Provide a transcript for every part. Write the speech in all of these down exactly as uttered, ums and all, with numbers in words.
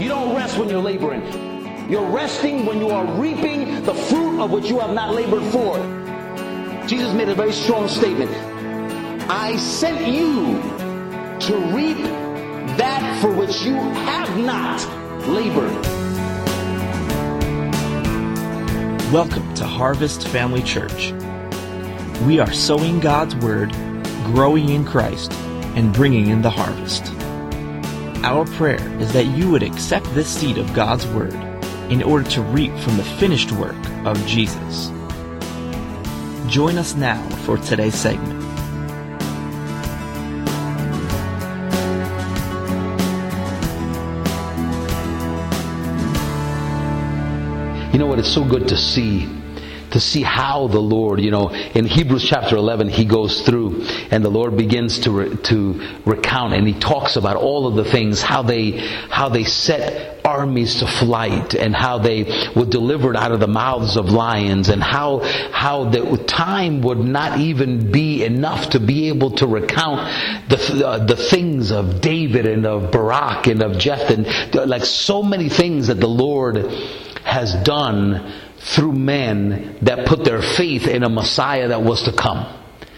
You don't rest when you're laboring. You're resting when you are reaping the fruit of which you have not labored for. Jesus made a very strong statement. I sent you to reap that for which you have not labored. Welcome to Harvest Family Church. We are sowing God's Word, growing in Christ, and bringing in the harvest. Our prayer is that you would accept this seed of God's Word in order to reap from the finished work of Jesus. Join us now for today's segment. You know what? It's so good to see, to see how the Lord, you know, in Hebrews chapter eleven, he goes through and the Lord begins to re, to recount, and he talks about all of the things, how they how they set armies to flight, and how they were delivered out of the mouths of lions, and how how the time would not even be enough to be able to recount the uh, the things of David and of Barak and of Jephthah, and like so many things that the Lord has done through men that put their faith in a Messiah that was to come.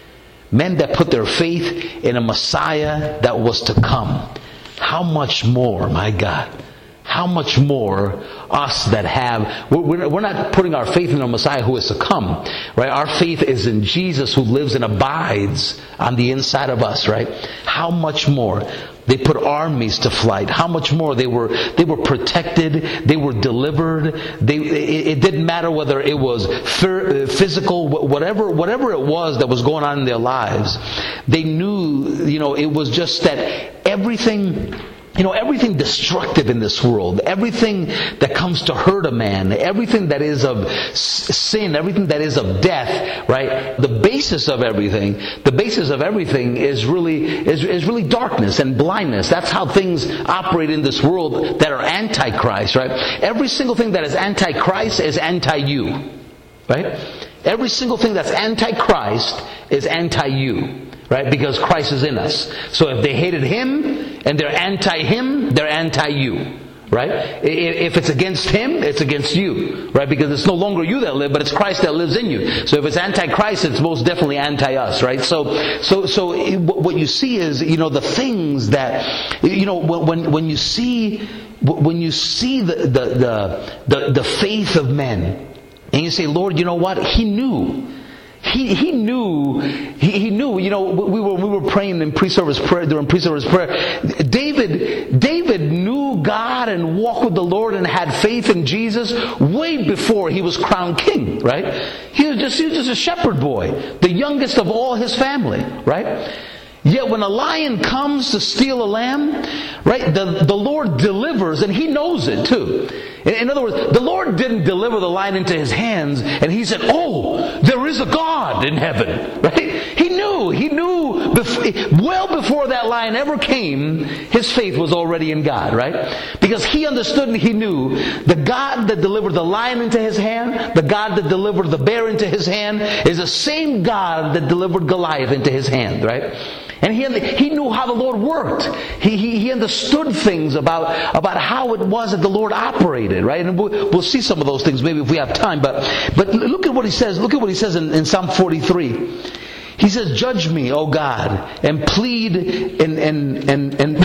Men that put their faith in a Messiah that was to come. How much more, my God, how much more us that have, we're, we're not putting our faith in a Messiah who is to come, right? Our faith is in Jesus who lives and abides on the inside of us, right? How much more they put armies to flight. How much more they were they were protected, they were delivered. They it, it didn't matter whether it was physical, whatever whatever it was that was going on in their lives. They knew, you know, it was just that everything, you know, everything destructive in this world, everything that comes to hurt a man, everything that is of sin, everything that is of death, right? The basis of everything, the basis of everything is really is, is really darkness and blindness. That's how things operate in this world that are antichrist, right? Every single thing that is antichrist is anti-you, right? Every single thing that's antichrist is anti-you. Right? Because Christ is in us. So if they hated Him and they're anti-Him, they're anti-you. Right? If it's against Him, it's against you. Right? Because it's no longer you that live, but it's Christ that lives in you. So if it's anti-Christ, it's most definitely anti-us. Right? So, so, so what you see is, you know, the things that, you know, when when you see when you see the the the the, the faith of men, and you say, Lord, you know what? He knew. He he knew he, he knew you know we were we were praying in pre-service prayer during pre-service prayer. David David knew God and walked with the Lord and had faith in Jesus way before he was crowned king. Right? He was just he was just a shepherd boy, the youngest of all his family. Right? Yet when a lion comes to steal a lamb, right, the, the Lord delivers, and He knows it too. In, in other words, the Lord didn't deliver the lion into His hands, and He said, oh, there is a God in heaven, right? He knew, He knew, bef- well before that lion ever came, His faith was already in God, right? Because He understood and He knew the God that delivered the lion into His hand, the God that delivered the bear into His hand, is the same God that delivered Goliath into His hand, right? And he he knew how the Lord worked. He he, he understood things about, about how it was that the Lord operated, right? And we'll, we'll see some of those things maybe if we have time. But but look at what he says. Look at what he says in, in Psalm forty-three. He says, "Judge me, O God, and plead and and and and."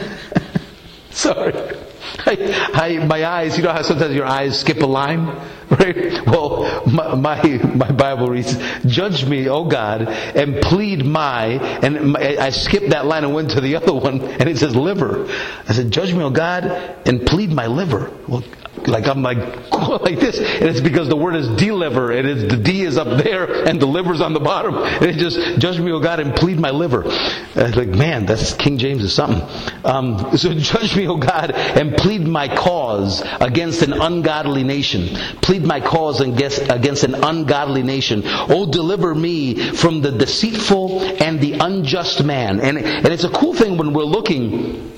Sorry. I, I, my eyes, you know how sometimes your eyes skip a line? Right? Well, my, my, my Bible reads, "Judge me, O God, and plead my," and my, I skipped that line and went to the other one, and it says liver. I said, "Judge me, O God, and plead my liver." Well, like I'm like, like this. And it's because the word is deliver. It is, the D is up there and the liver's on the bottom. And it just, "Judge me, O God, and plead my liver." I was like, man, that's King James is something. Um, so judge me, O God, and plead my cause against an ungodly nation. Plead my cause against, against an ungodly nation. Oh, deliver me from the deceitful and the unjust man. And, and it's a cool thing when we're looking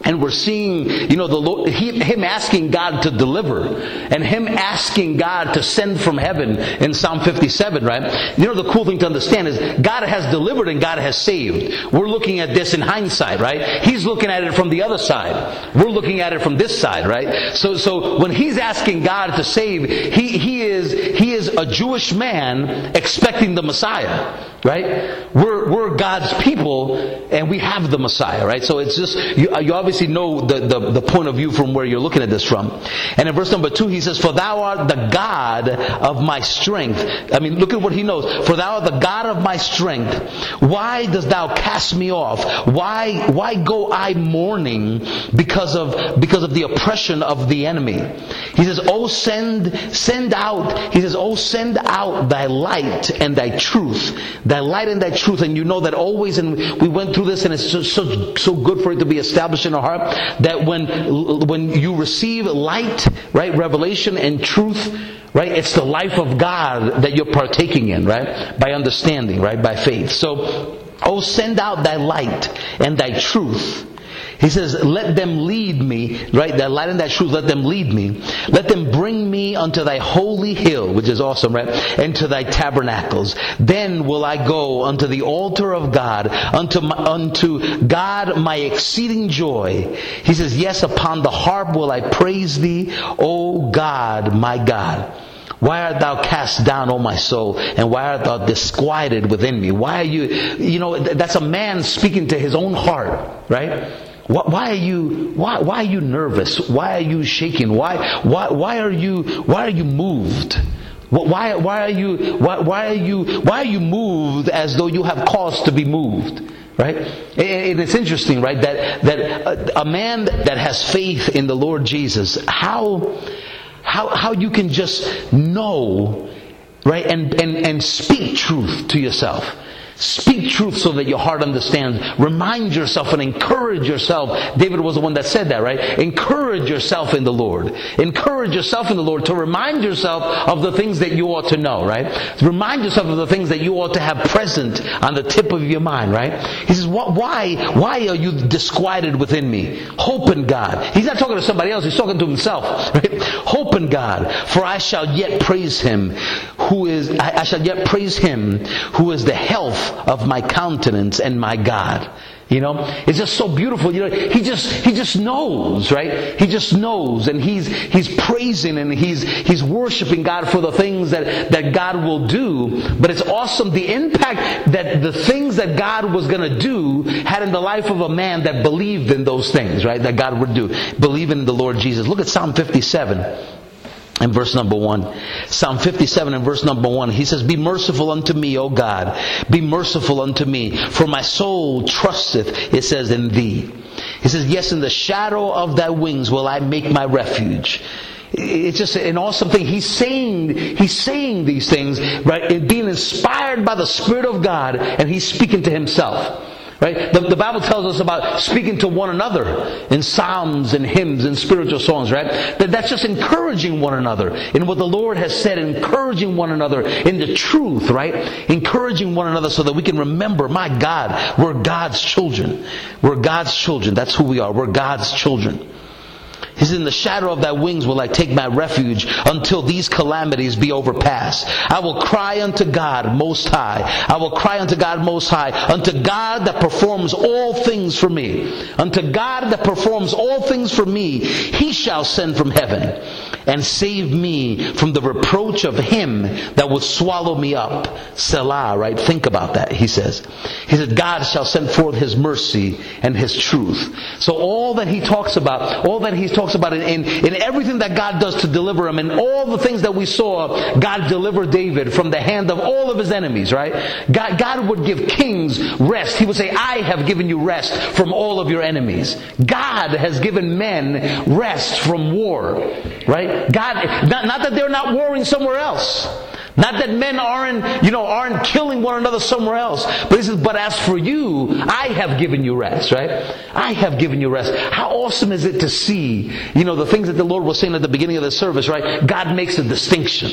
And we're seeing, you know, the Lord, he, him asking God to deliver, and him asking God to send from heaven in Psalm fifty-seven, right? You know, the cool thing to understand is God has delivered and God has saved. We're looking at this in hindsight, right? He's looking at it from the other side. We're looking at it from this side, right? So, so when he's asking God to save, he he is he is a Jewish man expecting the Messiah, right? We're we're God's people, and we have the Messiah, right? So it's just you, you obviously know the, the, the point of view from where you're looking at this from. And in verse number two, he says, "For thou art the God of my strength." I mean, look at what he knows. "For thou art the God of my strength. Why dost thou cast me off? Why why go I mourning because of because of the oppression of the enemy?" He says, "Oh, send send out." He says, "Oh, send out thy light and thy truth, thy light and thy truth." And you know that always, and we went through this, and it's just so so good for it to be established in our heart, that when when you receive light, right, revelation and truth, right, it's the life of God that you're partaking in, right, by understanding, right, by faith. So, "Oh, send out thy light and thy truth." He says, "Let them lead me," right? That light and that truth, let them lead me. "Let them bring me unto thy holy hill," which is awesome, right? "And to thy tabernacles. Then will I go unto the altar of God, unto my, unto God my exceeding joy." He says, "Yes, upon the harp will I praise thee, O God, my God. Why art thou cast down, O my soul? And why art thou disquieted within me?" Why are you, you know, that's a man speaking to his own heart, right? Why are you? Why, why are you nervous? Why are you shaking? Why? Why? Why are you? Why are you moved? Why? Why are you? Why, why are you? Why are you moved as though you have cause to be moved? Right? And it's interesting, right? That that a man that has faith in the Lord Jesus, how how how you can just know, right? And and and speak truth to yourself. Speak truth so that your heart understands. Remind yourself and encourage yourself. David was the one that said that, right? Encourage yourself in the Lord. Encourage yourself in the Lord to remind yourself of the things that you ought to know, right? Remind yourself of the things that you ought to have present on the tip of your mind, right? He says, why, why are you disquieted within me? Hope in God. He's not talking to somebody else. He's talking to himself, right? Hope in God, for I shall yet praise him who is, I, I shall yet praise him who is the health of my countenance and my God. You know, it's just so beautiful. You know, he just he just knows, right? He just knows, and he's he's praising and he's he's worshiping God for the things that that God will do. But it's awesome the impact that the things that God was going to do had in the life of a man that believed in those things, right? That God would do, believing in the Lord Jesus. Look at Psalm fifty-seven. In verse number one. Psalm fifty-seven and verse number one. He says, "Be merciful unto me, O God. Be merciful unto me. For my soul trusteth," it says, "in thee." He says, "Yes, in the shadow of thy wings will I make my refuge." It's just an awesome thing. He's saying, he's saying these things, right? Being inspired by the Spirit of God, and he's speaking to himself. Right? The, the Bible tells us about speaking to one another in psalms and hymns and spiritual songs, right? That, that's just encouraging one another in what the Lord has said, encouraging one another in the truth, right? Encouraging one another so that we can remember, my God, we're God's children. We're God's children. That's who we are. We're God's children. He says, "In the shadow of thy wings will I take my refuge until these calamities be overpassed. I will cry unto God Most High. I will cry unto God Most High, unto God that performs all things for me. Unto God that performs all things for me, he shall send from heaven and save me from the reproach of him that would swallow me up." Selah, right? Think about that, he says. He said, God shall send forth his mercy and his truth. So all that he talks about, all that he talks about in, in, in everything that God does to deliver him, and all the things that we saw, God delivered David from the hand of all of his enemies, right? God, God would give kings rest. He would say, I have given you rest from all of your enemies. God has given men rest from war, right? God, not, not that they're not warring somewhere else. Not that men aren't, you know, aren't killing one another somewhere else. But he says, but as for you, I have given you rest, right? I have given you rest. How awesome is it to see, you know, the things that the Lord was saying at the beginning of the service, right? God makes a distinction.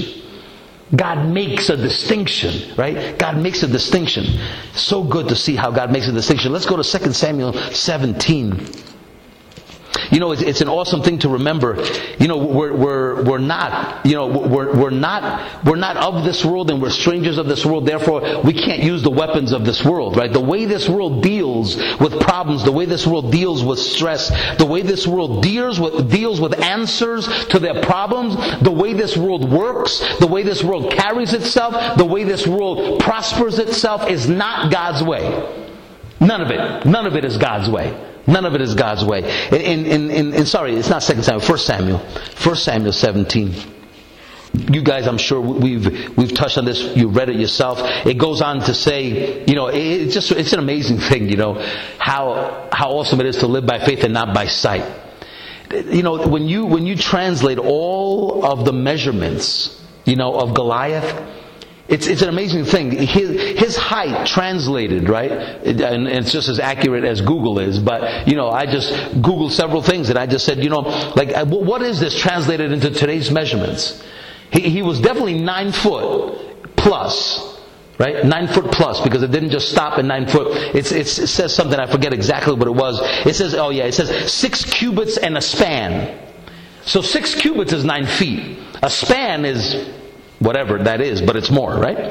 God makes a distinction, right? God makes a distinction. So good to see how God makes a distinction. Let's go to Second Samuel seventeen. You know, it's, it's an awesome thing to remember. You know, we're we're we're not. You know, we're we're not we're not of this world, and we're strangers of this world. Therefore, we can't use the weapons of this world, right? The way this world deals with problems, the way this world deals with stress, the way this world deals with deals with answers to their problems, the way this world works, the way this world carries itself, the way this world prospers itself is not God's way. None of it. None of it is God's way. None of it is God's way. In, in, in, in sorry, it's not Second Samuel, First Samuel. First Samuel seventeen. You guys, I'm sure we've we've touched on this. You read it yourself. It goes on to say, you know, it's just it's an amazing thing, you know, how how awesome it is to live by faith and not by sight. You know, when you when you translate all of the measurements, you know, of Goliath, It's it's an amazing thing. His, his height translated, right? And it's just as accurate as Google is. But, you know, I just Googled several things and I just said, you know, like, what is this translated into today's measurements? He, he was definitely nine foot plus, right? Nine foot plus, because it didn't just stop at nine foot. It's, it's, it says something, I forget exactly what it was. It says, oh yeah, it says six cubits and a span. So six cubits is nine feet. A span is whatever that is, but it's more, right?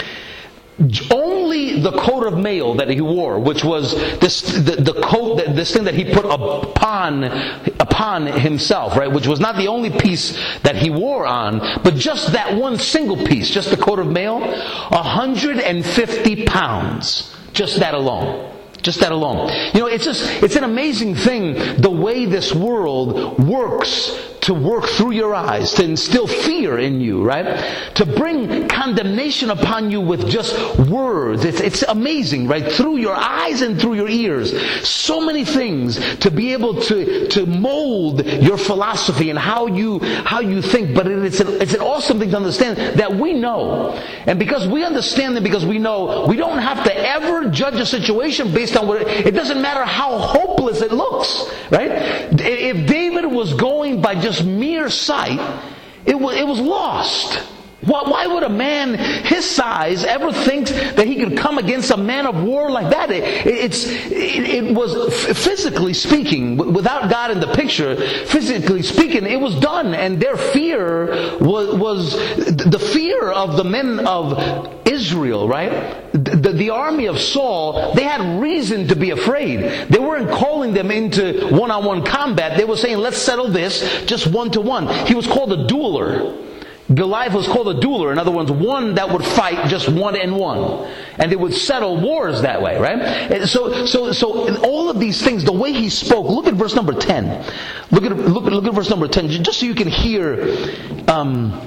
Only the coat of mail that he wore, which was this the, the coat, this thing that he put upon upon himself, right? Which was not the only piece that he wore on, but just that one single piece, just the coat of mail, one hundred fifty pounds, just that alone. Just that alone. You know, it's just, it's an amazing thing, the way this world works to work through your eyes, to instill fear in you, right? To bring condemnation upon you with just words. It's, it's amazing, right? Through your eyes and through your ears. So many things to be able to, to mold your philosophy and how you, how you think. But it's an, it's an awesome thing to understand that we know. And because we understand it, because we know, we don't have to ever judge a situation based on what it, it doesn't matter how hopeless it looks, right? If David was going by just mere sight, it was, it was lost. Why, why would a man his size ever think that he could come against a man of war like that? It, it's, it, it was, physically speaking, without God in the picture, physically speaking, it was done. And their fear was, was the fear of the men of Israel, right? The, the army of Saul, they had reason to be afraid. They weren't calling them into one-on-one combat. They were saying, let's settle this just one-to-one. He was called a dueler. Goliath was called a dueler. In other words, one that would fight just one and one. And they would settle wars that way, right? And so, so, so all of these things, the way he spoke, look at verse number ten. Look at, look at, look at verse number ten, just so you can hear, um,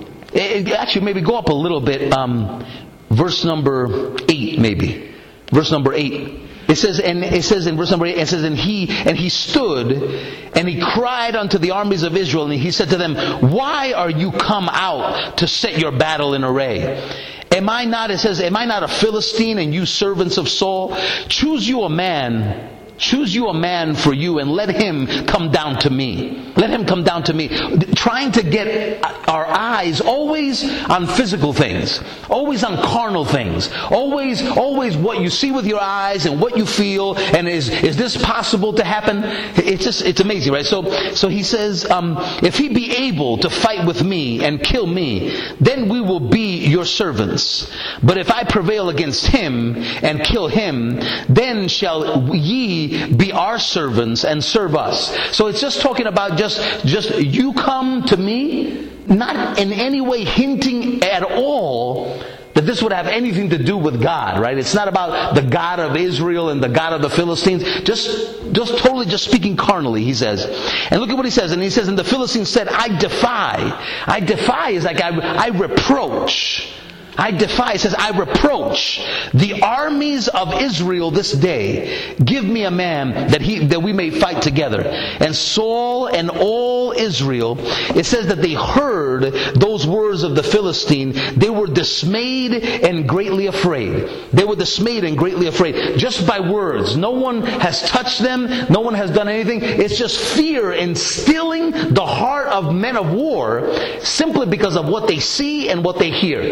it, actually maybe go up a little bit, um, verse number eight maybe. Verse number eight. It says, and it says in verse number eight, it says, and he, and he stood, and he cried unto the armies of Israel, and he said to them, why are you come out to set your battle in array? Am I not, it says, am I not a Philistine, and you servants of Saul? Choose you a man, choose you a man for you, and let him come down to me. Let him come down to me. Trying to get our eyes always on physical things, always on carnal things, always, always what you see with your eyes and what you feel, and is is this possible to happen? It's just, it's amazing, right? So, so he says, um, if he be able to fight with me and kill me, then we will be your servants. But if I prevail against him and kill him, then shall ye be our servants and serve us. So it's just talking about just, just you come to me, not in any way hinting at all that this would have anything to do with God, right? It's not about the God of Israel and the God of the Philistines. Just, just totally just speaking carnally, he says. And look at what he says. And he says, and the Philistines said, I defy. I defy is like I, I reproach. I defy, it says, I reproach the armies of Israel this day. Give me a man that he that we may fight together. And Saul and all Israel, it says that they heard those words of the Philistine. They were dismayed and greatly afraid. They were dismayed and greatly afraid. Just by words. No one has touched them. No one has done anything. It's just fear instilling the heart of men of war simply because of what they see and what they hear. Nothing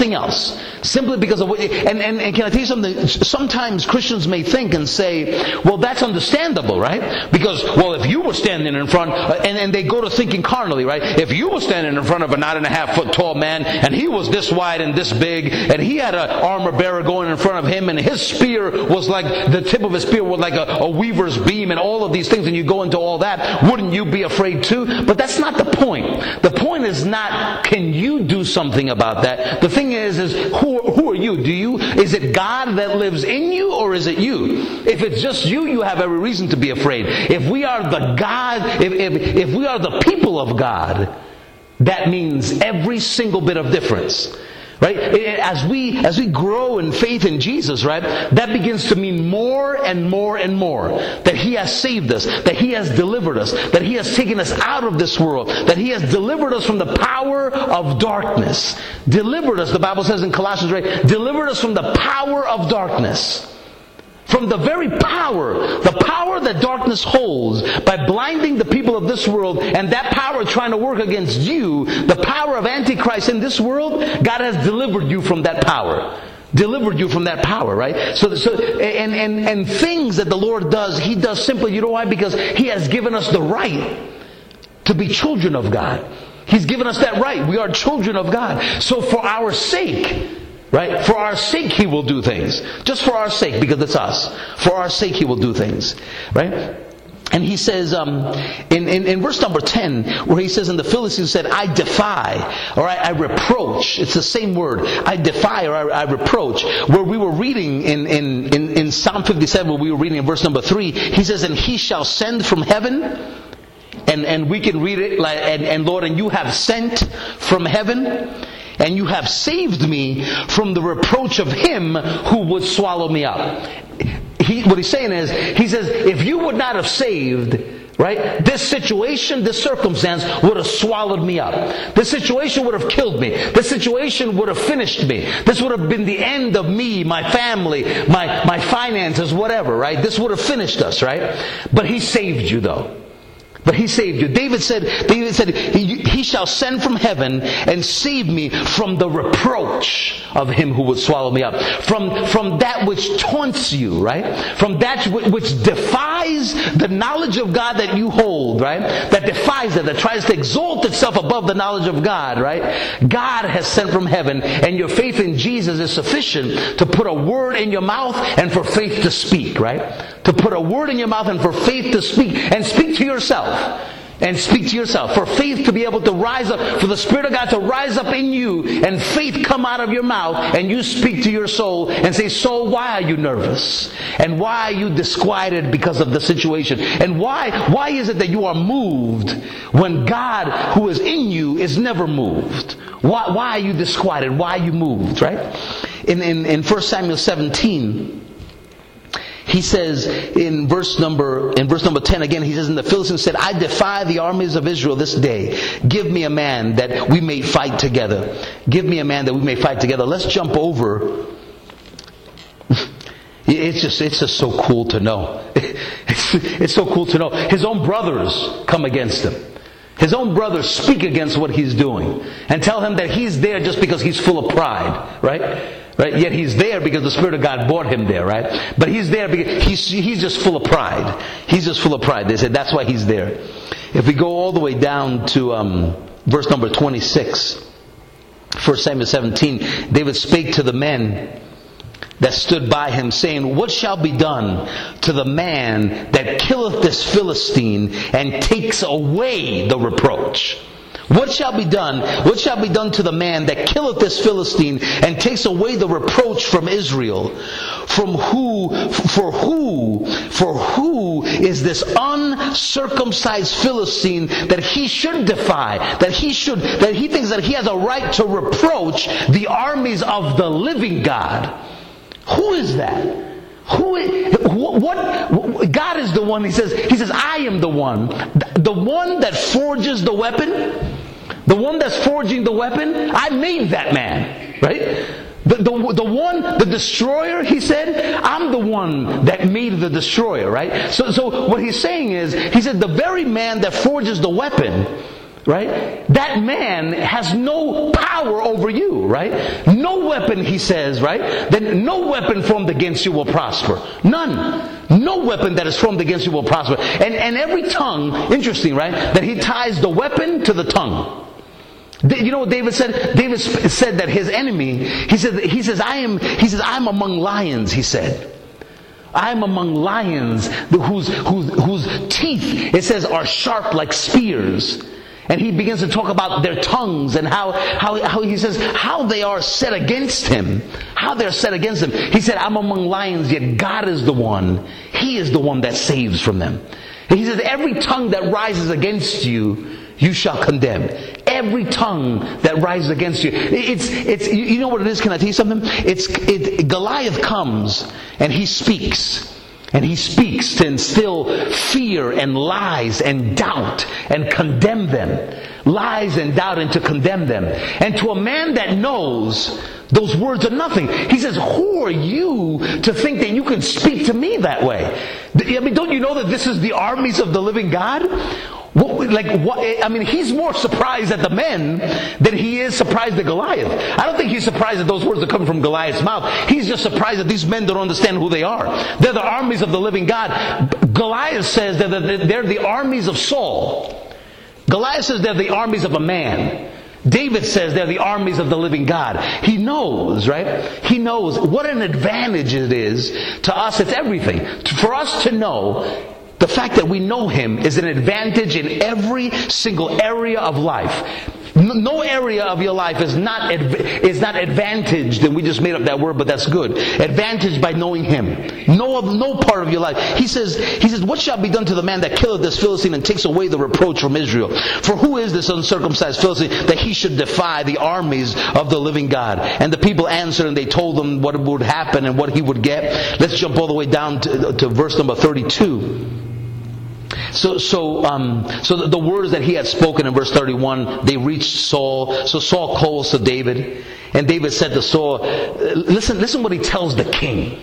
nothing else. Simply because of what, and, and, and can I tell you something? Sometimes Christians may think and say, well, that's understandable, right? Because, well, if you were standing in front, uh, and, and they go to thinking carnally, right? If you were standing in front of a nine and a half foot tall man, and he was this wide and this big, and he had an armor bearer going in front of him, and his spear was like, the tip of his spear was like a, a weaver's beam, and all of these things, and you go into all that, wouldn't you be afraid too? But that's not the point. The point is not, can you do something about that? The thing is, is who, who are you? Do you, is it God that lives in you, or is it you? If it's just you, you have every reason to be afraid. If we are the God, if, if, if we are the people of God, that means every single bit of difference. Right? As we, as we grow in faith in Jesus, right, that begins to mean more and more and more. That He has saved us, that He has delivered us, that He has taken us out of this world, that He has delivered us from the power of darkness. Delivered us, the Bible says in Colossians, right, delivered us from the power of darkness. From the very power, the power that darkness holds, by blinding the people of this world, and that power trying to work against you, the power of Antichrist in this world, God has delivered you from that power. Delivered you from that power, right? So, so and, and, and things that the Lord does, He does simply, you know why? Because He has given us the right to be children of God. He's given us that right. We are children of God. So for our sake, right? For our sake He will do things. Just for our sake, because it's us. For our sake He will do things. Right? And He says, um, in, in, in verse number ten, where He says, and the Philistines said, I defy, or I, I reproach. It's the same word. I defy, or I, I reproach. Where we were reading in, in, in, in Psalm fifty-seven, where we were reading in verse number three, He says, and He shall send from heaven. And, and we can read it like, and, and Lord, and you have sent from heaven. And you have saved me from the reproach of him who would swallow me up. He, what he's saying is, he says, if you would not have saved, right, this situation, this circumstance would have swallowed me up. This situation would have killed me. This situation would have finished me. This would have been the end of me, my family, my, my finances, whatever, right? This would have finished us, right? But He saved you though. But He saved you. David said, David said, he, he shall send from heaven and save me from the reproach of him who would swallow me up. From, from that which taunts you, right? From that which defies the knowledge of God that you hold, right? That defies it, that tries to exalt itself above the knowledge of God, right? God has sent from heaven, and your faith in Jesus is sufficient to put a word in your mouth and for faith to speak, right? To put a word in your mouth and for faith to speak, and speak to yourself. And speak to yourself. For faith to be able to rise up, for the Spirit of God to rise up in you, and faith come out of your mouth, and you speak to your soul and say, soul, why are you nervous? And why are you disquieted because of the situation? And why, why is it that you are moved when God who is in you is never moved? Why, why are you disquieted? Why are you moved, right? In, in, in First Samuel seventeen, He says in verse number in verse number ten again, he says, and the Philistines said, I defy the armies of Israel this day. Give me a man that we may fight together. Give me a man that we may fight together. Let's jump over. It's just it's just so cool to know. It's, it's so cool to know. His own brothers come against him. His own brothers speak against what he's doing and tell him that he's there just because he's full of pride, right? Right? Yet he's there because the Spirit of God brought him there, right? But he's there because he's, he's just full of pride. He's just full of pride. They said that's why he's there. If we go all the way down to um, verse number twenty-six, First Samuel seventeen, David spake to the men that stood by him, saying, what shall be done to the man that killeth this Philistine and takes away the reproach? What shall be done? What shall be done to the man that killeth this Philistine and takes away the reproach from Israel? From who, for who, for who is this uncircumcised Philistine that he should defy? That he should, that he thinks that he has a right to reproach the armies of the living God? Who is that? Who is, what, what, God is the one, he says, he says, I am the one. The one that forges the weapon, the one that's forging the weapon, I made that man, right? The, the, the one, the destroyer, he said, I'm the one that made the destroyer, right? So, so what he's saying is, he said, the very man that forges the weapon, right? That man has no power over you, right? No weapon, he says, right? Then no weapon formed against you will prosper. None. No weapon that is formed against you will prosper. And, and every tongue, interesting, right? That he ties the weapon to the tongue. You know what David said? David said that his enemy, he said, he says, I am, he says, I'm among lions, he said. I'm among lions whose, whose, whose teeth, it says, are sharp like spears. And he begins to talk about their tongues and how, how, how he says, how they are set against him. How they're set against him. He said, I'm among lions, yet God is the one. He is the one that saves from them. And he says, every tongue that rises against you, you shall condemn. Every tongue that rises against you. It's, it's, you know what it is? Can I tell you something? It's, it, Goliath comes and he speaks. And he speaks to instill fear and lies and doubt and condemn them. Lies and doubt and to condemn them. And to a man that knows, those words are nothing. He says, who are you to think that you can speak to me that way? I mean, don't you know that this is the armies of the living God? What, like what? I mean, he's more surprised at the men than he is surprised at Goliath. I don't think he's surprised that those words are coming from Goliath's mouth. He's just surprised that these men don't understand who they are. They're the armies of the living God. Goliath says that they're the armies of Saul. Goliath says they're the armies of a man. David says they're the armies of the living God. He knows, right? He knows what an advantage it is to us. It's everything. For us to know, the fact that we know Him is an advantage in every single area of life. No area of your life is not is not advantaged, and we just made up that word, but that's good. Advantaged by knowing Him. No, no part of your life. He says, He says, what shall be done to the man that killeth this Philistine and takes away the reproach from Israel? For who is this uncircumcised Philistine that he should defy the armies of the living God? And the people answered, and they told him what would happen and what he would get. Let's jump all the way down to, to verse number thirty-two. So, so, um, so the, the words that he had spoken in verse thirty-one, they reached Saul. So Saul calls to David, and David said to Saul, "Listen, listen, what he tells the king.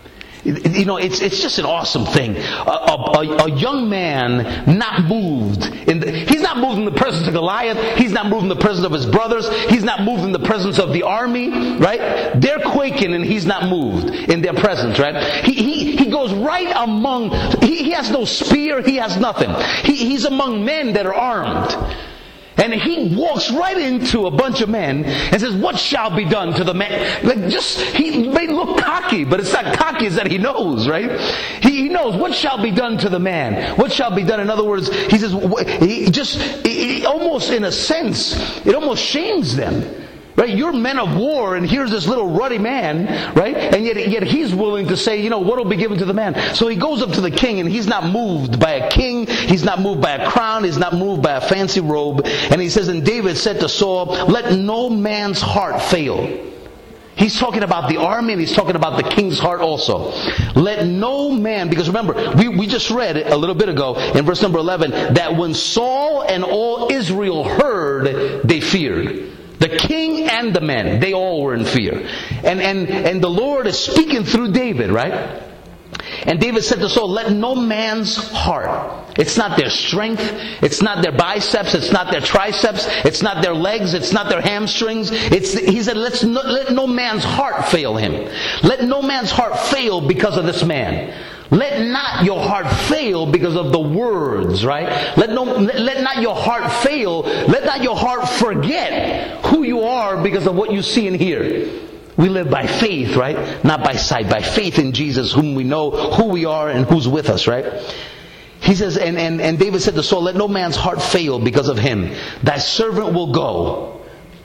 You know, it's it's just an awesome thing. A, a, a young man not moved. In the, he's not moved in the presence of Goliath. He's not moved in the presence of his brothers. He's not moved in the presence of the army, right? They're quaking and he's not moved in their presence, right? He he, he goes right among, he, he has no spear, he has nothing. He, he's among men that are armed. And he walks right into a bunch of men and says, what shall be done to the man? Like just, he may look cocky, but it's not cocky, it's that he knows, right? He, he knows what shall be done to the man. What shall be done? In other words, he says, he just, he, almost in a sense, it almost shames them. Right? You're men of war, and here's this little ruddy man, right? And yet, yet he's willing to say, you know, what will be given to the man? So he goes up to the king, and he's not moved by a king. He's not moved by a crown. He's not moved by a fancy robe. And he says, and David said to Saul, let no man's heart fail. He's talking about the army, and he's talking about the king's heart also. Let no man, because remember, we, we just read it a little bit ago in verse number eleven, that when Saul and all Israel heard, they feared. The king and the men, they all were in fear. And, and, and the Lord is speaking through David, right? And David said to Saul, let no man's heart, it's not their strength, it's not their biceps, it's not their triceps, it's not their legs, it's not their hamstrings. It's, he said, Let's no, let no man's heart fail him. Let no man's heart fail because of this man. Let not your heart fail because of the words, right? Let no, let, let not your heart fail. Let not your heart forget who you are because of what you see and hear. We live by faith, right? Not by sight. By faith in Jesus, whom we know who we are and who's with us, right? He says, and, and, and David said to Saul, let no man's heart fail because of him. Thy servant will go.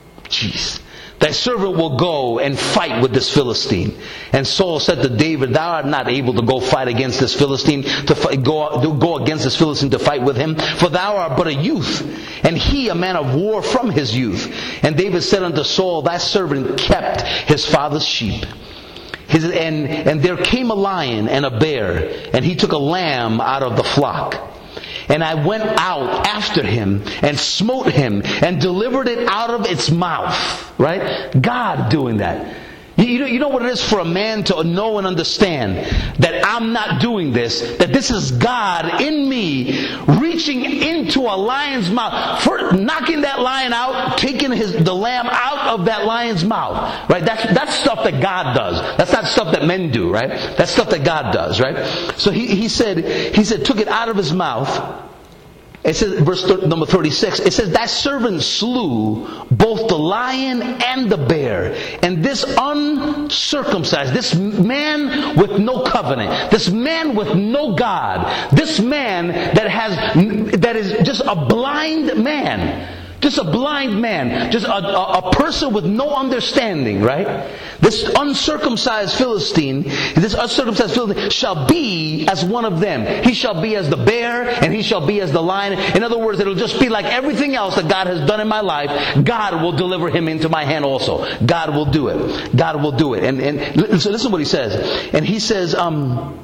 Jeez. Thy servant will go and fight with this Philistine. And Saul said to David, thou art not able to go fight against this Philistine, to fight, go, to go against this Philistine to fight with him. For thou art but a youth, and he a man of war from his youth. And David said unto Saul, thy servant kept his father's sheep. His, and, and there came a lion and a bear, and he took a lamb out of the flock. And I went out after him and smote him and delivered it out of its mouth. Right? God doing that. You, You know, you know what it is for a man to know and understand that I'm not doing this, that this is God in me reaching into a lion's mouth, for knocking that lion out, taking his the lamb out of that lion's mouth. Right? That's that's stuff that God does. That's not stuff that men do, right? That's stuff that God does, right? So he, he said he said took it out of his mouth. It says, verse number thirty-six, it says, that servant slew both the lion and the bear. And this uncircumcised, this man with no covenant, this man with no God, this man that has, that is just a blind man. Just a blind man. Just a, a, a person with no understanding, right? This uncircumcised Philistine, this uncircumcised Philistine shall be as one of them. He shall be as the bear and he shall be as the lion. In other words, it'll just be like everything else that God has done in my life. God will deliver him into my hand also. God will do it. God will do it. And, and so listen to what he says. And he says, um...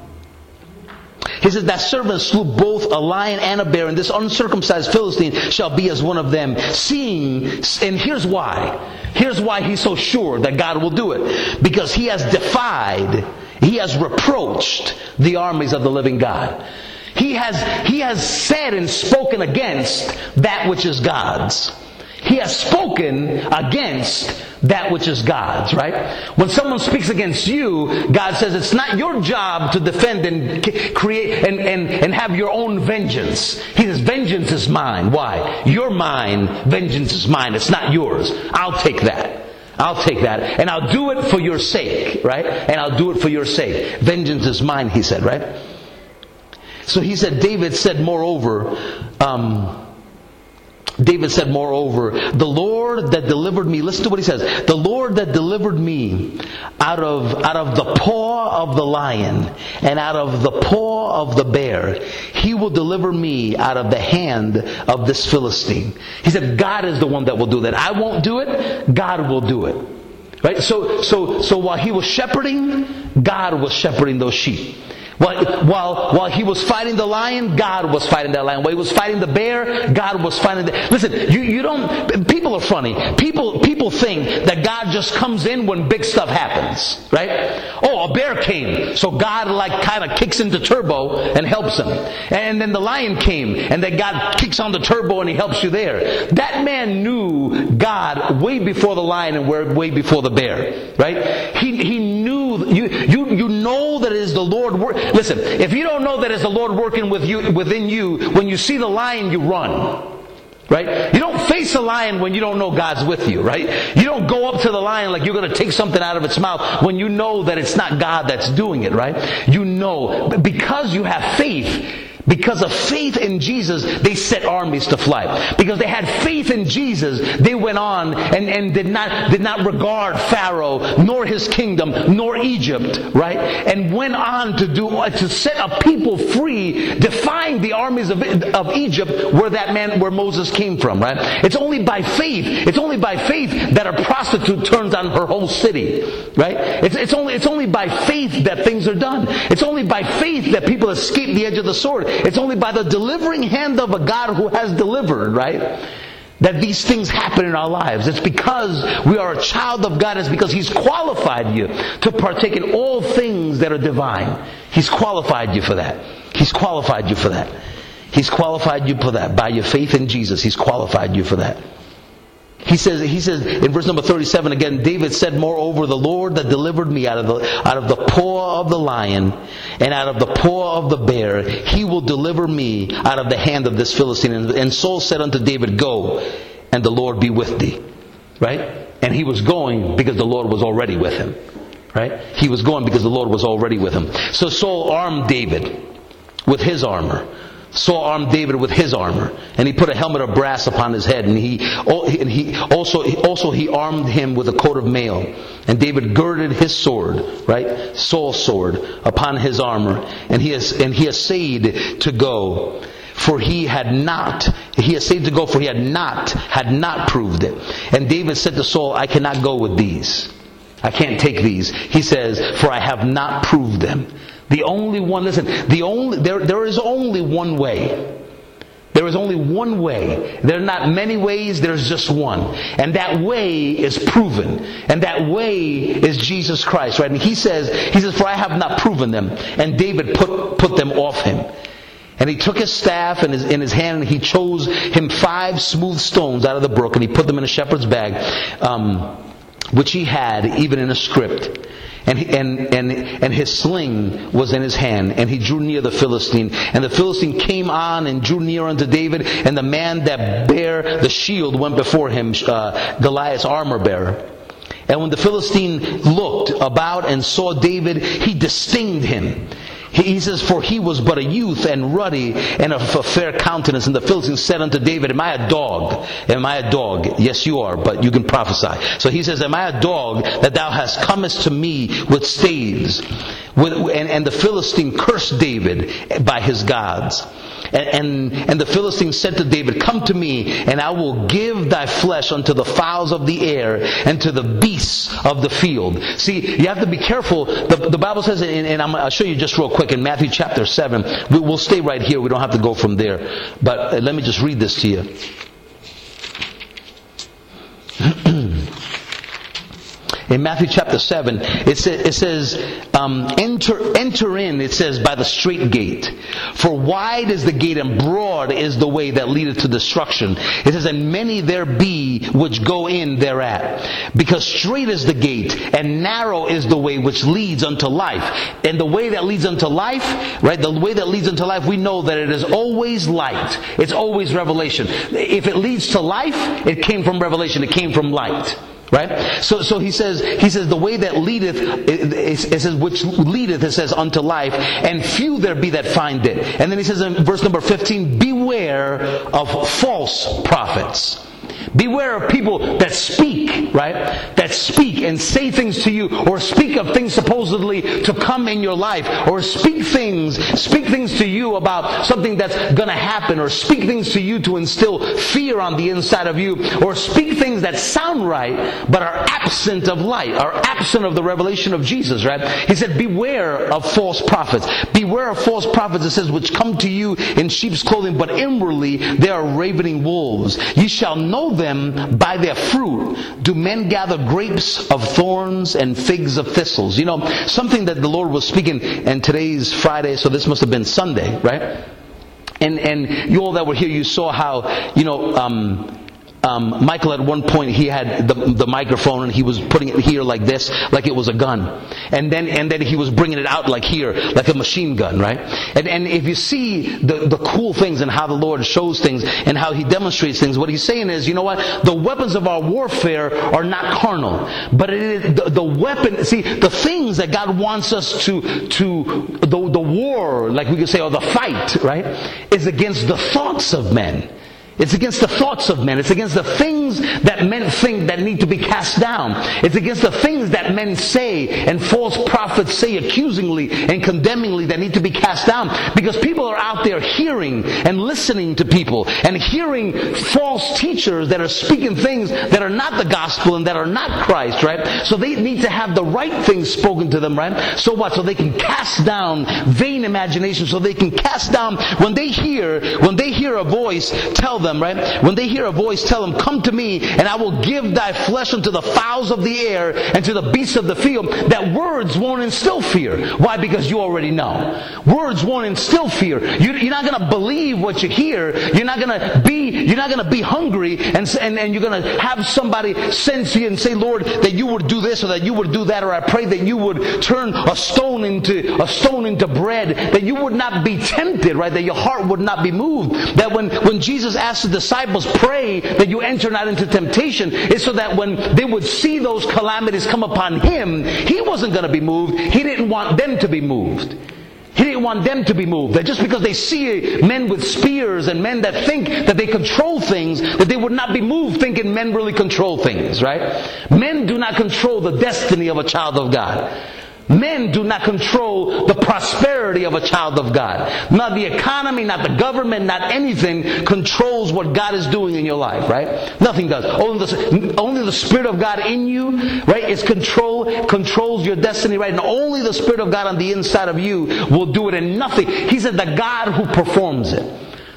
He says, that servant slew both a lion and a bear, and this uncircumcised Philistine shall be as one of them. Seeing, and here's why. Here's why he's so sure that God will do it. Because he has defied, he has reproached the armies of the living God. He has, he has said and spoken against that which is God's. He has spoken against that which is God's, right? When someone speaks against you, God says it's not your job to defend and create and, and, and have your own vengeance. He says, vengeance is mine. Why? You're mine. Vengeance is mine. It's not yours. I'll take that. I'll take that. And I'll do it for your sake, right? And I'll do it for your sake. Vengeance is mine, he said, right? So he said, David said, moreover, um, David said, moreover, the Lord that delivered me, listen to what he says, the Lord that delivered me out of, out of the paw of the lion and out of the paw of the bear, he will deliver me out of the hand of this Philistine. He said, God is the one that will do that. I won't do it, God will do it. Right? So, so, so while he was shepherding, God was shepherding those sheep. While, while, while he was fighting the lion, God was fighting that lion. While he was fighting the bear, God was fighting the... Listen, you, you don't... People are funny. People, people think that God just comes in when big stuff happens. Right? Oh, a bear came. So God like kind of kicks into turbo and helps him. And then the lion came. And then God kicks on the turbo and he helps you there. That man knew God way before the lion and way before the bear. Right? He, he knew... You, you, you know that it is the Lord... Listen, if you don't know that it's the Lord working with you, within you, when you see the lion, you run. Right? You don't face a lion when you don't know God's with you, right? You don't go up to the lion like you're going to take something out of its mouth when you know that it's not God that's doing it, right? You know, because you have faith. Because of faith in Jesus, they set armies to flight. Because they had faith in Jesus, they went on and, and did not did not regard Pharaoh, nor his kingdom, nor Egypt, right? And went on to do to set a people free, defying the armies of, of Egypt, where that man, where Moses came from, right? It's only by faith. It's only by faith that a prostitute turns on her whole city, right? It's, it's only it's only by faith that things are done. It's only by faith that people escape the edge of the sword. It's only by the delivering hand of a God who has delivered, right, that these things happen in our lives. It's because we are a child of God. It's because He's qualified you to partake in all things that are divine. He's qualified you for that. He's qualified you for that. He's qualified you for that. By your faith in Jesus, He's qualified you for that. He says, he says in verse number thirty-seven again, David said, moreover, the Lord that delivered me out of the, out of the paw of the lion and out of the paw of the bear, He will deliver me out of the hand of this Philistine. And, and Saul said unto David, go, and the Lord be with thee. Right? And he was going because the Lord was already with him. Right? He was going because the Lord was already with him. So Saul armed David with his armor. Saul armed David with his armor, and he put a helmet of brass upon his head, and he, and he also also he armed him with a coat of mail. And David girded his sword, right, Saul's sword, upon his armor, and he has and he essayed to go, for he had not he essayed to go, for he had not had not proved it. And David said to Saul, I cannot go with these. I can't take these. He says, for I have not proved them. The only one, listen, the only there there is only one way. There There is only one way. There are not many ways, there's just one. And that way is proven. And that way is Jesus Christ, right? And he says, he says, for I have not proven them. And David put, put them off him. And he took his staff in his, in his hand, and he chose him five smooth stones out of the brook, and he put them in a shepherd's bag, um, which he had even in a script. And, he, and and and his sling was in his hand, and he drew near the Philistine. And the Philistine came on and drew near unto David, and the man that bare the shield went before him, uh, Goliath's armor bearer. And when the Philistine looked about and saw David, he disdained him. He says, for he was but a youth and ruddy and of a fair countenance. And the Philistine said unto David, am I a dog? Am I a dog? Yes, you are, but you can prophesy. So he says, am I a dog that thou hast comest to me with staves? With, and, and the Philistine cursed David by his gods. And, and, and the Philistine said to David, come to me, and I will give thy flesh unto the fowls of the air and to the beasts of the field. See, you have to be careful. The, the Bible says, and, and I'm, I'll show you just real quick, in Matthew chapter seven. We, we'll stay right here. We don't have to go from there. But uh, let me just read this to you. In Matthew chapter seven, it says, it says um, enter, enter in, it says, by the straight gate. For wide is the gate and broad is the way that leadeth to destruction. It says, and many there be which go in thereat. Because straight is the gate and narrow is the way which leads unto life. And the way that leads unto life, right, the way that leads unto life, we know that it is always light. It's always revelation. If it leads to life, it came from revelation. It came from light. Right? So, so he says, he says, the way that leadeth, it, it, it says, which leadeth, it says, unto life, and few there be that find it. And then he says in verse number fifteen, beware of false prophets. Beware of people that speak, right? That speak and say things to you, or speak of things supposedly to come in your life, or speak things, speak things to you about something that's going to happen, or speak things to you to instill fear on the inside of you, or speak things that sound right, but are absent of light, are absent of the revelation of Jesus, right? He said, beware of false prophets. Beware of false prophets, it says, which come to you in sheep's clothing, but inwardly they are ravening wolves. Ye shall know them by their fruit. Do men gather grapes of thorns and figs of thistles? You know, something that the Lord was speaking, and today's Friday, so this must have been Sunday, right? And and you all that were here, you saw how, you know, um, Um, Michael, at one point, he had the, the microphone, and he was putting it here like this, like it was a gun. And then and then he was bringing it out like here, like a machine gun, right? And and if you see the, the cool things and how the Lord shows things and how He demonstrates things, what He's saying is, you know what? The weapons of our warfare are not carnal. But it is the, the weapon, see, the things that God wants us to, to the, the war, like we could say, or the fight, right, is against the thoughts of men. It's against the thoughts of men. It's against the things that men think that need to be cast down. It's against the things that men say and false prophets say accusingly and condemningly that need to be cast down. Because people are out there hearing and listening to people and hearing false teachers that are speaking things that are not the gospel and that are not Christ, right? So they need to have the right things spoken to them, right? So what? So they can cast down vain imagination. So they can cast down, when they hear, when they hear a voice, tell them, right? When they hear a voice, tell them, come to me, and I will give thy flesh unto the fowls of the air and to the beasts of the field. That words won't instill fear. Why? Because you already know. Words won't instill fear. You, you're not going to believe what you hear. You're not going to be. You're not going to be hungry, and, and and you're going to have somebody send to you and say, Lord, that you would do this or that you would do that, or I pray that you would turn a stone into a stone into bread. That you would not be tempted, right? That your heart would not be moved. That when when Jesus asked the disciples, pray that you enter not into temptation, is so that when they would see those calamities come upon Him, He wasn't going to be moved. He didn't want them to be moved. He didn't want them to be moved. That just because they see men with spears and men that think that they control things, that they would not be moved thinking men really control things, right? Men do not control the destiny of a child of God. Men do not control the prosperity of a child of God. Not the economy, not the government, not anything controls what God is doing in your life, right? Nothing does. Only the, only the Spirit of God in you, right, is control, controls your destiny, right? And only the Spirit of God on the inside of you will do it, and nothing. He said, the God who performs it.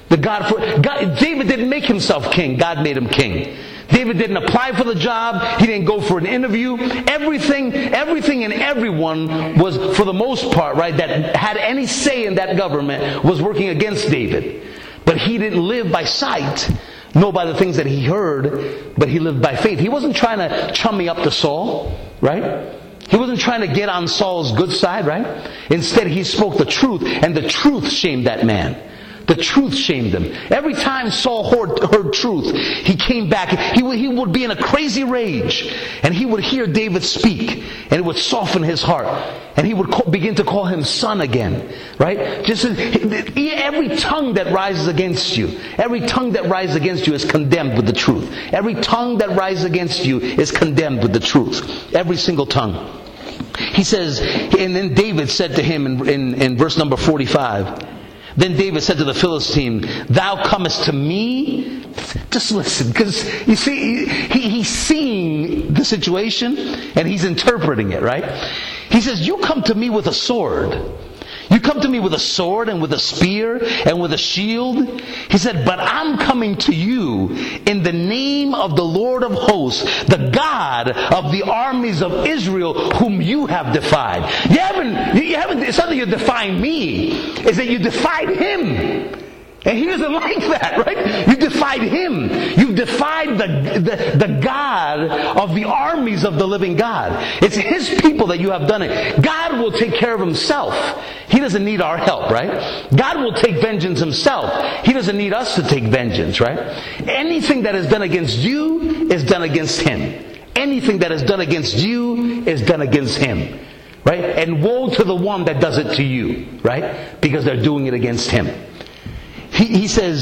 The God for God, David didn't make himself king. God made him king. David didn't apply for the job. He didn't go for an interview. Everything, everything and everyone was, for the most part, right, that had any say in that government was working against David. But he didn't live by sight, nor by the things that he heard, but he lived by faith. He wasn't trying to chummy up to Saul, right? He wasn't trying to get on Saul's good side, right? Instead, he spoke the truth, and the truth shamed that man. The truth shamed him. Every time Saul heard, heard truth, he came back. He would, he would be in a crazy rage. And he would hear David speak. And it would soften his heart. And he would call, begin to call him son again. Right? Just every tongue that rises against you, every tongue that rises against you is condemned with the truth. Every tongue that rises against you is condemned with the truth. Every single tongue. He says, and then David said to him in, in, in verse number forty-five, then David said to the Philistine, thou comest to me? Just listen, because you see, he, he's seeing the situation and he's interpreting it, right? He says, you come to me with a sword. You come to me with a sword and with a spear and with a shield. He said, but I'm coming to you in the name of the Lord of hosts, the God of the armies of Israel, whom you have defied. You haven't, you haven't, it's not that you defied me, it's that you defied him. And he doesn't like that, right? You defied him. You defied the, the, the God of the armies of the living God. It's his people that you have done it. God will take care of himself. He doesn't need our help, right? God will take vengeance himself. He doesn't need us to take vengeance, right? Anything that is done against you is done against him. Anything that is done against you is done against him, right? And woe to the one that does it to you, right? Because they're doing it against him. He, he says,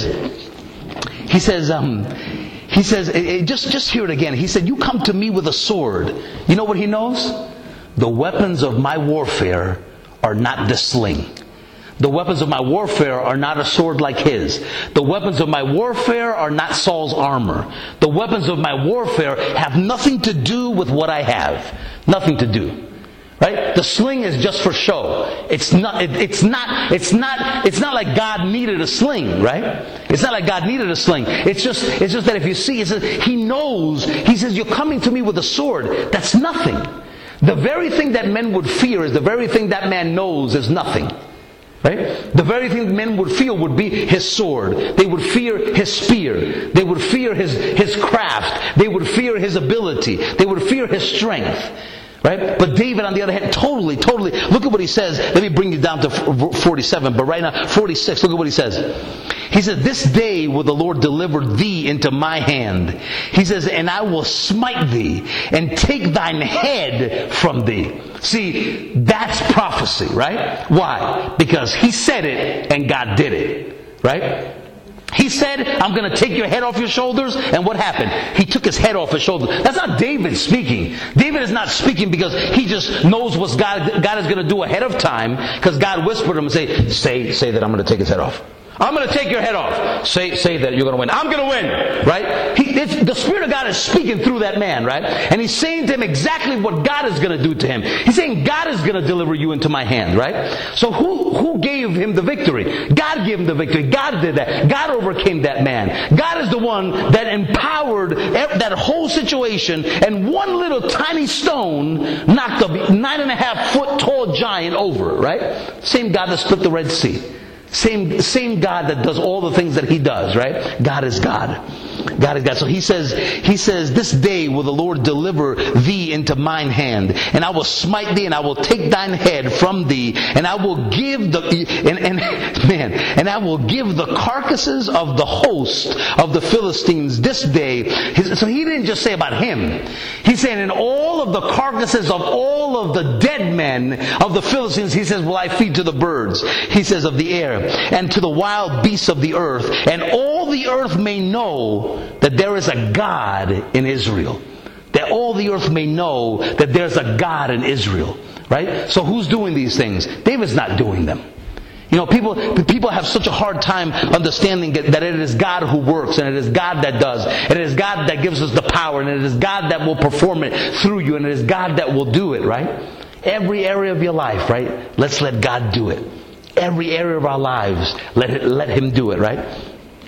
he says, um, he says, just, just hear it again. He said, you come to me with a sword. You know what he knows? The weapons of my warfare are not the sling. The weapons of my warfare are not a sword like his. The weapons of my warfare are not Saul's armor. The weapons of my warfare have nothing to do with what I have. Nothing to do. Right? The sling is just for show. It's not, it, it's not, it's not, it's not like God needed a sling, right? It's not like God needed a sling. It's just, it's just that if you see, it says, he knows, he says, you're coming to me with a sword. That's nothing. The very thing that men would fear is the very thing that man knows is nothing. Right? The very thing men would fear would be his sword. They would fear his spear. They would fear his, his craft. They would fear his ability. They would fear his strength. Right? But David, on the other hand, totally, totally, look at what he says. Let me bring you down to forty-seven, but right now, forty-six, look at what he says. He said, this day will the Lord deliver thee into my hand. He says, and I will smite thee and take thine head from thee. See, that's prophecy, right? Why? Because he said it and God did it, right? He said, I'm going to take your head off your shoulders. And what happened? He took his head off his shoulders. That's not David speaking. David is not speaking because he just knows what God, God is going to do ahead of time. Because God whispered to him and say, say, say that I'm going to take his head off. I'm going to take your head off. Say, say that you're going to win. I'm going to win. Right? He, it's, the Spirit of God is speaking through that man, right? And he's saying to him exactly what God is going to do to him. He's saying God is going to deliver you into my hand, right? So who, who gave him the victory? God gave him the victory. God did that. God overcame that man. God is the one that empowered that whole situation, and one little tiny stone knocked a nine and a half foot tall giant over, right? Same God that split the Red Sea. Same, same God that does all the things that he does, right? God is God. God is God. So he says, he says, this day will the Lord deliver thee into mine hand, and I will smite thee, and I will take thine head from thee, and I will give the, and, and man, and I will give the carcasses of the host of the Philistines this day. His, so he didn't just say about him. He's saying in all of the carcasses of all of the dead men of the Philistines, he says, will I feed to the birds, he says, of the air, and to the wild beasts of the earth, and all the earth may know that there is a God in Israel. That all the earth may know that there's a God in Israel. Right? So who's doing these things? David's not doing them. You know, people people have such a hard time understanding that it is God who works, and it is God that does, and it is God that gives us the power, and it is God that will perform it through you, and it is God that will do it, right? Every area of your life, right? Let's let God do it. Every area of our lives, let it, let Him do it, right?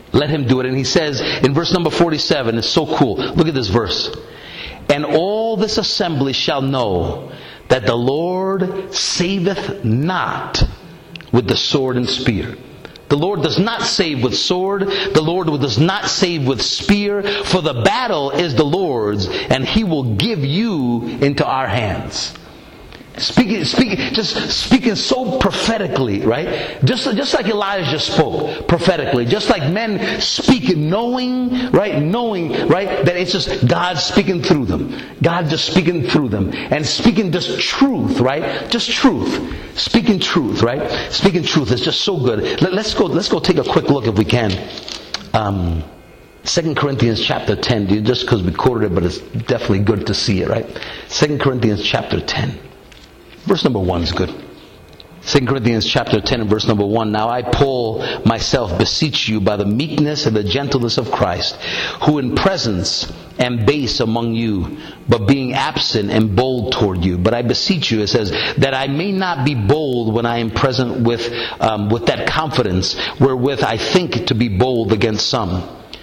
Let him do it. And he says in verse number forty-seven, it's so cool. Look at this verse. And all this assembly shall know that the Lord saveth not with the sword and spear. The Lord does not save with sword. The Lord does not save with spear. For the battle is the Lord's, and He will give you into our hands. Speaking, speaking, just speaking so prophetically, right? Just, just like Elijah spoke prophetically, just like men speak knowing, right? Knowing, right? That it's just God speaking through them. God just speaking through them. And speaking just truth, right? Just truth. Speaking truth, right? Speaking truth is just so good. Let, let's go, let's go take a quick look if we can. Um, Second Corinthians chapter ten, just because we quoted it, but it's definitely good to see it, right? Second Corinthians chapter ten. Verse number one is good. Second Corinthians chapter ten and verse number one. Now I, Paul, myself beseech you by the meekness and the gentleness of Christ, who in presence am base among you, but being absent am bold toward you. But I beseech you, it says, that I may not be bold when I am present with, um, with that confidence wherewith I think to be bold against some,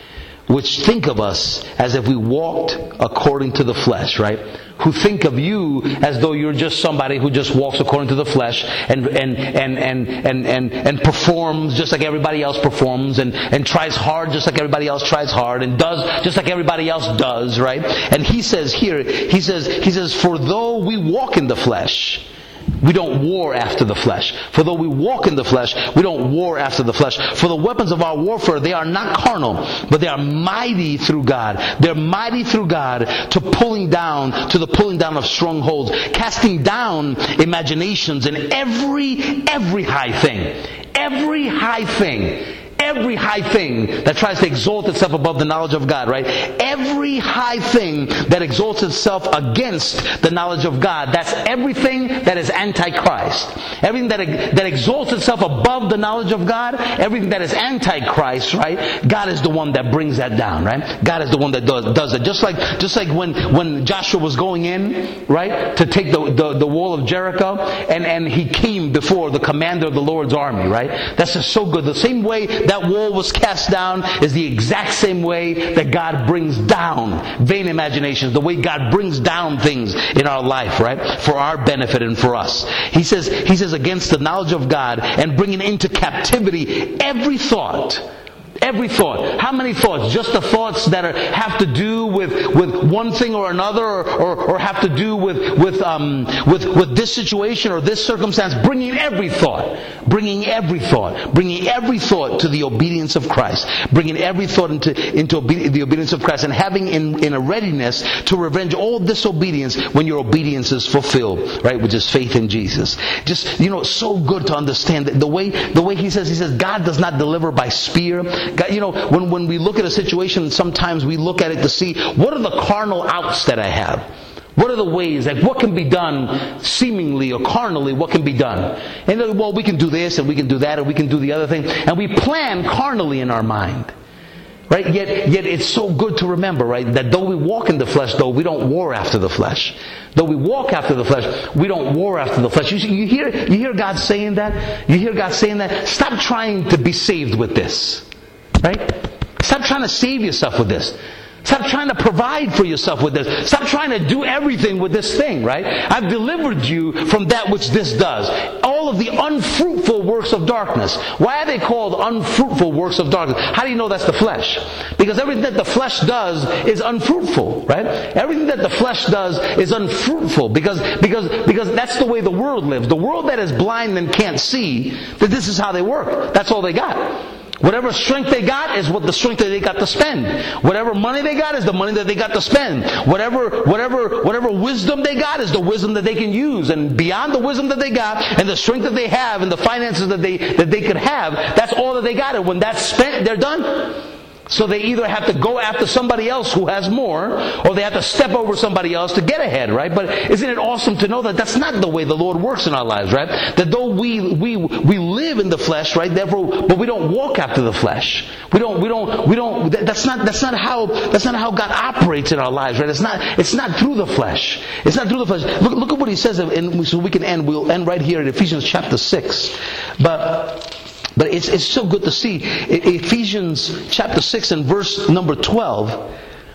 which think of us as if we walked according to the flesh, right? Who think of you as though you're just somebody who just walks according to the flesh and and and and and and, and performs just like everybody else performs and, and tries hard just like everybody else tries hard and does just like everybody else does, right? And he says here, he says, he says, for though we walk in the flesh, we don't war after the flesh. For though we walk in the flesh, we don't war after the flesh. For the weapons of our warfare, they are not carnal, but they are mighty through God. They're mighty through God to pulling down, to the pulling down of strongholds, casting down imaginations and every, every high thing. Every high thing. Every high thing that tries to exalt itself above the knowledge of God, right? Every high thing that exalts itself against the knowledge of God, that's everything that is antichrist. Everything that, that exalts itself above the knowledge of God, everything that is antichrist, right? God is the one that brings that down, right? God is the one that does, does it. Just like, just like when, when Joshua was going in, right? To take the, the, the wall of Jericho, and, and he came before the commander of the Lord's army, right? That's just so good. The same way that That wall was cast down is the exact same way that God brings down vain imaginations, the way God brings down things in our life, right? For our benefit and for us. He says, he says against the knowledge of God and bringing into captivity every thought. Every thought. How many thoughts? Just the thoughts that are, have to do with, with one thing or another, or, or, or have to do with with, um, with with this situation or this circumstance. Bringing every thought, bringing every thought, bringing every thought to the obedience of Christ. Bringing every thought into into obe- the obedience of Christ, and having in, in a readiness to revenge all disobedience when your obedience is fulfilled, right? Which is faith in Jesus. Just, you know, so good to understand that the way the way he says he says God does not deliver by spear. God, you know, when, when we look at a situation, sometimes we look at it to see, what are the carnal outs that I have? What are the ways, like what can be done seemingly or carnally, what can be done? And well, we can do this and we can do that and we can do the other thing. And we plan carnally in our mind. Right? Yet, yet it's so good to remember, right, that though we walk in the flesh, though, we don't war after the flesh. Though we walk after the flesh, we don't war after the flesh. You, you hear, you hear God saying that? You hear God saying that? Stop trying to be saved with this. Right? Stop trying to save yourself with this. Stop trying to provide for yourself with this. Stop trying to do everything with this thing, right? I've delivered you from that which this does. All of the unfruitful works of darkness. Why are they called unfruitful works of darkness? How do you know that's the flesh? Because everything that the flesh does is unfruitful, right? Everything that the flesh does is unfruitful because, because, because that's the way the world lives. The world that is blind and can't see, that this is how they work. That's all they got. Whatever strength they got is what the strength that they got to spend. Whatever money they got is the money that they got to spend. Whatever, whatever, whatever wisdom they got is the wisdom that they can use. And beyond the wisdom that they got and the strength that they have and the finances that they, that they could have, that's all that they got. And when that's spent, they're done. So they either have to go after somebody else who has more, or they have to step over somebody else to get ahead, right? But isn't it awesome to know that that's not the way the Lord works in our lives, right? That though we we we live in the flesh, right? Therefore, but we don't walk after the flesh. We don't we don't we don't. That's not that's not how that's not how God operates in our lives, right? It's not it's not through the flesh. It's not through the flesh. Look look at what he says, and so we can end. We'll end right here in Ephesians chapter six, but. But it's, it's so good to see. Ephesians chapter six and verse number twelve.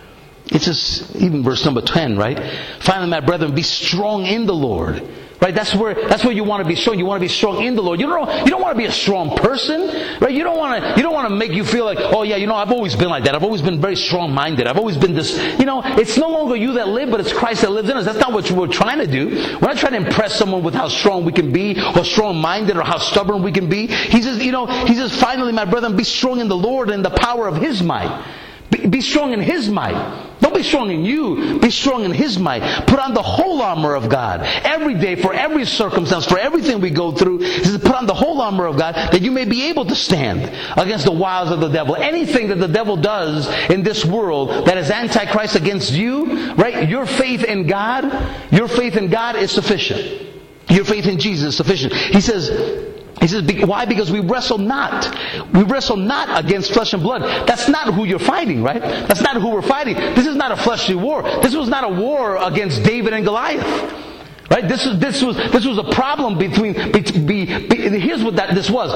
It says, even verse number ten, right? Finally, my brethren, be strong in the Lord. Right? That's where, that's where you want to be strong. You want to be strong in the Lord. You don't, you don't want to be a strong person. Right? You don't want to, you don't want to make you feel like, oh yeah, you know, I've always been like that. I've always been very strong-minded. I've always been this, you know, it's no longer you that live, but it's Christ that lives in us. That's not what we're trying to do. We're not trying to impress someone with how strong we can be, or strong-minded, or how stubborn we can be. He says, you know, he says, finally, my brethren, be strong in the Lord and the power of His might. Be, be strong in His might. Don't be strong in you. Be strong in His might. Put on the whole armor of God. Every day, for every circumstance, for everything we go through, He says, put on the whole armor of God that you may be able to stand against the wiles of the devil. Anything that the devil does in this world that is antichrist against you, right? Your faith in God, your faith in God is sufficient. Your faith in Jesus is sufficient. He says, He says, why? Because we wrestle not. We wrestle not against flesh and blood. That's not who you're fighting, right? That's not who we're fighting. This is not a fleshly war. This was not a war against David and Goliath. Right? This was this was this was a problem between. Be, be, be, here's what that this was.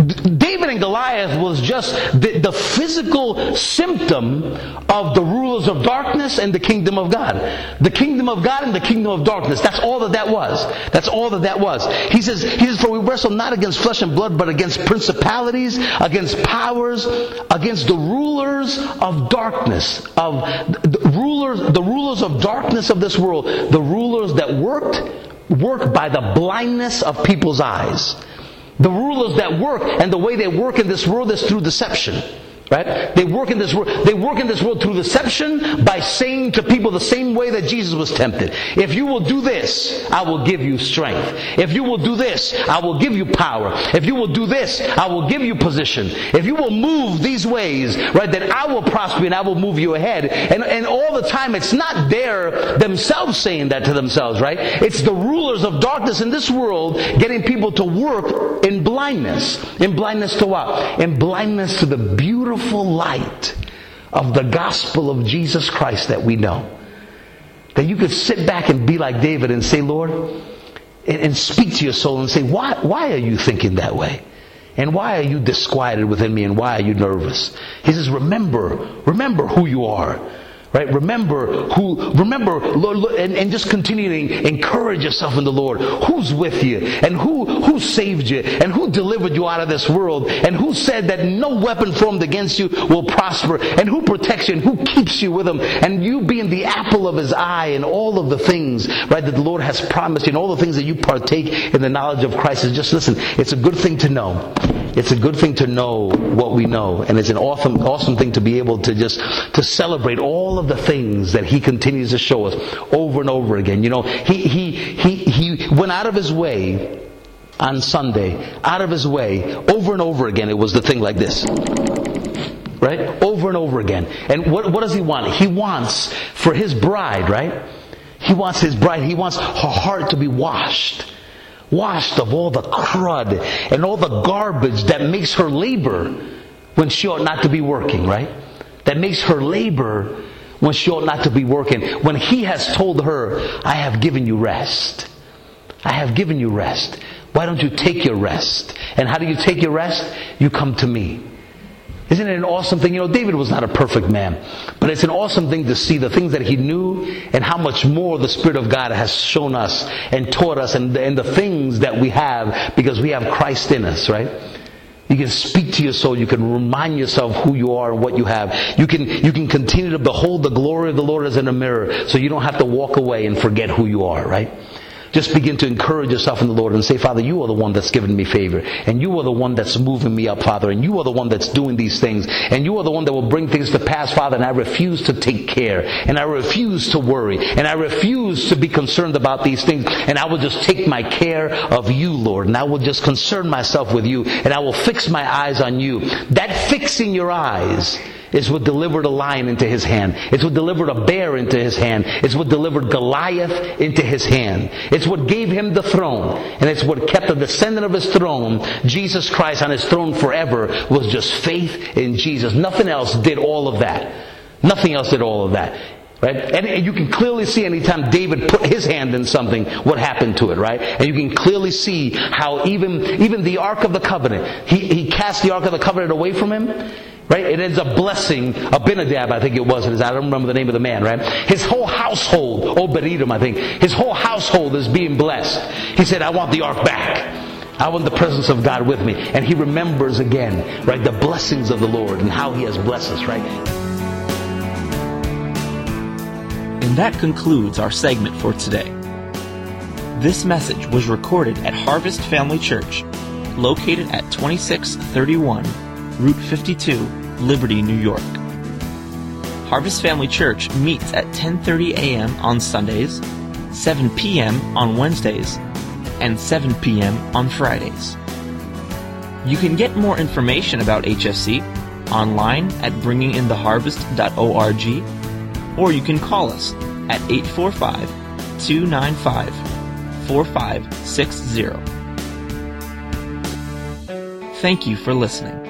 David and Goliath was just the, the physical symptom of the rulers of darkness and the kingdom of God. The kingdom of God and the kingdom of darkness. That's all that that was. That's all that that was. He says, he says, for we wrestle not against flesh and blood, but against principalities, against powers, against the rulers of darkness, of the rulers, the rulers of darkness of this world, the rulers that worked. Work by the blindness of people's eyes. The rulers that work, and the way they work in this world is through deception. Right? They work in this world. They work in this world through deception by saying to people the same way that Jesus was tempted. If you will do this, I will give you strength. If you will do this, I will give you power. If you will do this, I will give you position. If you will move these ways, right, then I will prosper and I will move you ahead. And and all the time, it's not their themselves saying that to themselves, right? It's the rulers of darkness in this world getting people to work in blindness. In blindness to what? In blindness to the beautiful light of the gospel of Jesus Christ that we know. That you could sit back and be like David and say, Lord, and, and speak to your soul and say, why, why are you thinking that way? And why are you disquieted within me? And why are you nervous? He says, remember, remember who you are. Right? Remember who, remember, Lord, and, and just continue to encourage yourself in the Lord. Who's with you? And who, who saved you? And who delivered you out of this world? And who said that no weapon formed against you will prosper? And who protects you? And who keeps you with Him? And you being the apple of His eye and all of the things, right, that the Lord has promised you and all the things that you partake in the knowledge of Christ. Is just listen, it's a good thing to know. It's a good thing to know what we know. And it's an awesome, awesome thing to be able to just, to celebrate all of the things that He continues to show us over and over again. You know, He, He, He, He went out of His way on Sunday, out of His way, over and over again. It was the thing like this. Right? Over and over again. And what, what does He want? He wants for His bride, right? He wants His bride, He wants her heart to be washed. Washed of all the crud and all the garbage that makes her labor when she ought not to be working, right? That makes her labor when she ought not to be working. When He has told her, I have given you rest. I have given you rest. Why don't you take your rest? And how do you take your rest? You come to me. Isn't it an awesome thing? You know, David was not a perfect man, but it's an awesome thing to see the things that he knew and how much more the Spirit of God has shown us and taught us, and, and the things that we have because we have Christ in us, right? You can speak to your soul. You can remind yourself who you are and what you have. You can, you can continue to behold the glory of the Lord as in a mirror, so you don't have to walk away and forget who you are, right? Just begin to encourage yourself in the Lord and say, Father, you are the one that's given me favor. And you are the one that's moving me up, Father. And you are the one that's doing these things. And you are the one that will bring things to pass, Father. And I refuse to take care. And I refuse to worry. And I refuse to be concerned about these things. And I will just take my care of you, Lord. And I will just concern myself with you. And I will fix my eyes on you. That fixing your eyes is what delivered a lion into his hand. It's what delivered a bear into his hand. It's what delivered Goliath into his hand. It's what gave him the throne. And it's what kept the descendant of his throne, Jesus Christ, on his throne forever, was just faith in Jesus. Nothing else did all of that. Nothing else did all of that. Right? And, and you can clearly see anytime David put his hand in something, what happened to it, right? And you can clearly see how even, even the Ark of the Covenant, he, he cast the Ark of the Covenant away from him, right? It ends up blessing Abinadab, I think it was. I don't remember the name of the man, right? His whole household, Obed-Edom, I think, his whole household is being blessed. He said, I want the Ark back. I want the presence of God with me. And he remembers again, right, the blessings of the Lord and how he has blessed us, right? And that concludes our segment for today. This message was recorded at Harvest Family Church, located at twenty-six thirty-one Route fifty-two, Liberty, New York. Harvest Family Church meets at ten thirty a.m. on Sundays, seven p.m. on Wednesdays, and seven p.m. on Fridays. You can get more information about H F C online at bringing in the harvest dot org, or you can call us at eight four five, two nine five, four five six zero. Thank you for listening.